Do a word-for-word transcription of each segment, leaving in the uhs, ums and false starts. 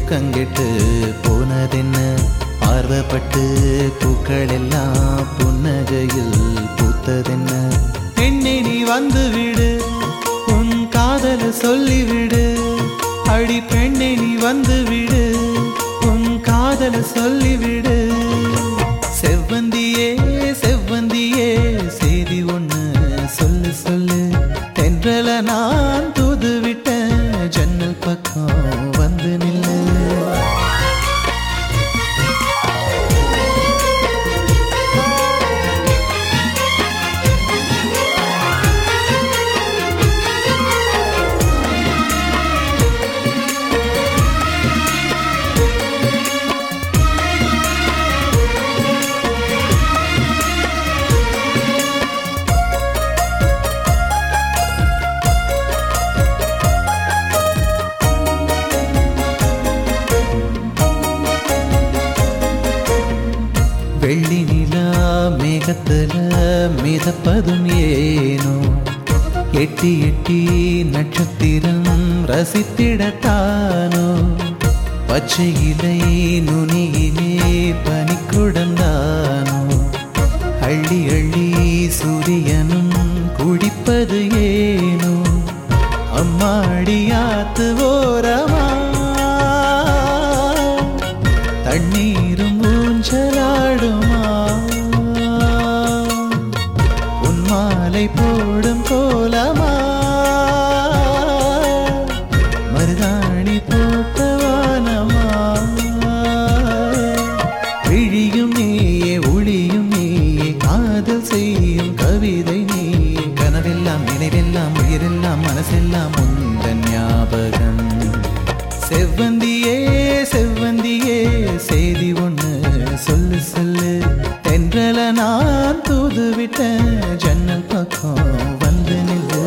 தூக்கங்கெட்டு போனதென்ன பார்வப்பட்டு பூக்கள் எல்லாம் புன்னகையில் பூத்ததென்ன பெண்ணே நீ வந்து விடு உன் காதல சொல்லிவிடு அடி பெண்ணே நீ வந்து விடு உன் காதல சொல்லிவிடு செவ்வந்தியே செவ்வந்தியே செய்தி ஒண்ணு சொல்லு சொல்லு தென்றல நான் தூது விட்டேன் ஜன்னல் பக்கம் வந்து நில்லு வெள்ளி நிலா மேகத்துல மிதப்பதும் ஏனோ எட்டி எட்டி நட்சத்திரம் ரசித்திடத்தானோ பச்சை இலை நுனியிலே பனிக்குடந்தானோ அள்ளி அள்ளி சூரியனும் குடிப்பது ஏனோ அம்மாடியாத்து ஓரமா தண்ணீரும் ஊஞ்சலாடுமா உன் மாலை போடும் கோலமா மருதாணி போத்தவானமா விழியும் நீயே ஒளியும் நீயே காதல் செய்யும் கவிதை நீயே கனவெல்லாம் நினைவெல்லாம் உயிரெல்லாம் மனசெல்லாம் உந்தன் ஞாபகம் செவ்வந்தியே செவ்வந்தியே செய்தி ஒண்ணு சொல்லு சொல்லு தென்றல நான் தூது விட்டேன் ஜன்னல் பக்கம் வந்து நில்லு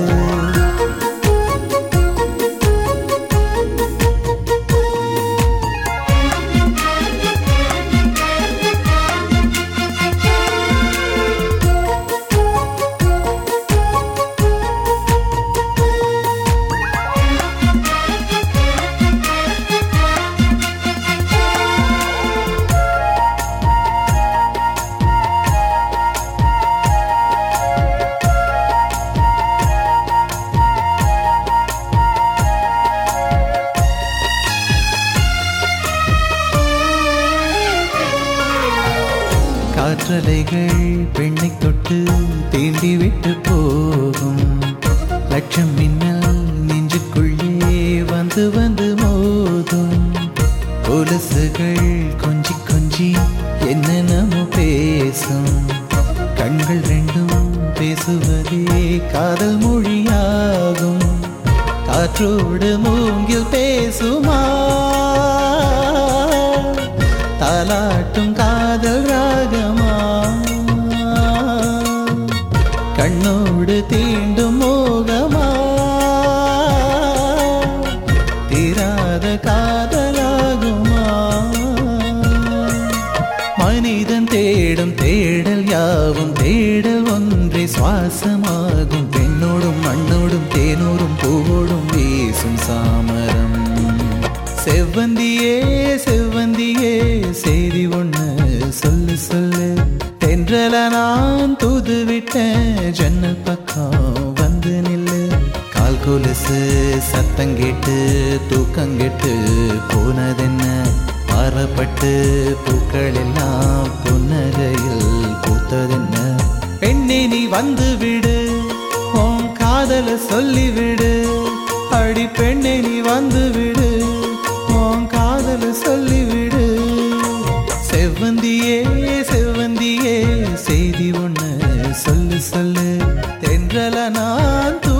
காற்றலைகள் பெண்ணை தொட்டு தீண்டி விட்டு போகும் லட்சம் மின்னல் நெஞ்சுக்குள்ளே வந்து வந்து மோதும் கொலுசுகள் கொஞ்சி கொஞ்சி என்னென்னமோ பேசும் கண்கள் ரெண்டும் பேசுவதே காதல் மொழியாகும் காற்றோடு மூங்கில் பேசுமா தாலாட்டும் காதல் ராகமா கண்ணோடு தீண்டும் மோகமா தீராத காதலாகுமா மனிதன் தேடும் தேடல் யாவும் தேடல் ஒன்றே சுவாசமாகும் பெண்ணோடும் மண்ணோடும் தேனோடும் பூவோடும் வீசும் சாமரம் செவ்வந்தியே செவ்வந்தியே செய்தி ஒண்ணு சொல்லு சொல்லு தென்றல நான் தூது விட்டேன் ஜன்னல் பக்கம் வந்து நில்லு கால் கொலுசு சத்தங்கேட்டு தூக்கங்கெட்டு போனதென்ன பாரப்பட்டு பூக்கள் எல்லாம் புன்னகையில் பூத்ததென்ன பெண்ணே நீ வந்து விடு உன் காதல சொல்லிவிடு அடி பெண்ணே நீ வந்து விடு உன் காதல சொல்லிவிடு செவ்வந்தியே செவ்வந்தியே செய்தி ஒண்ணு சொல்லு சொல்லு தென்றல நான்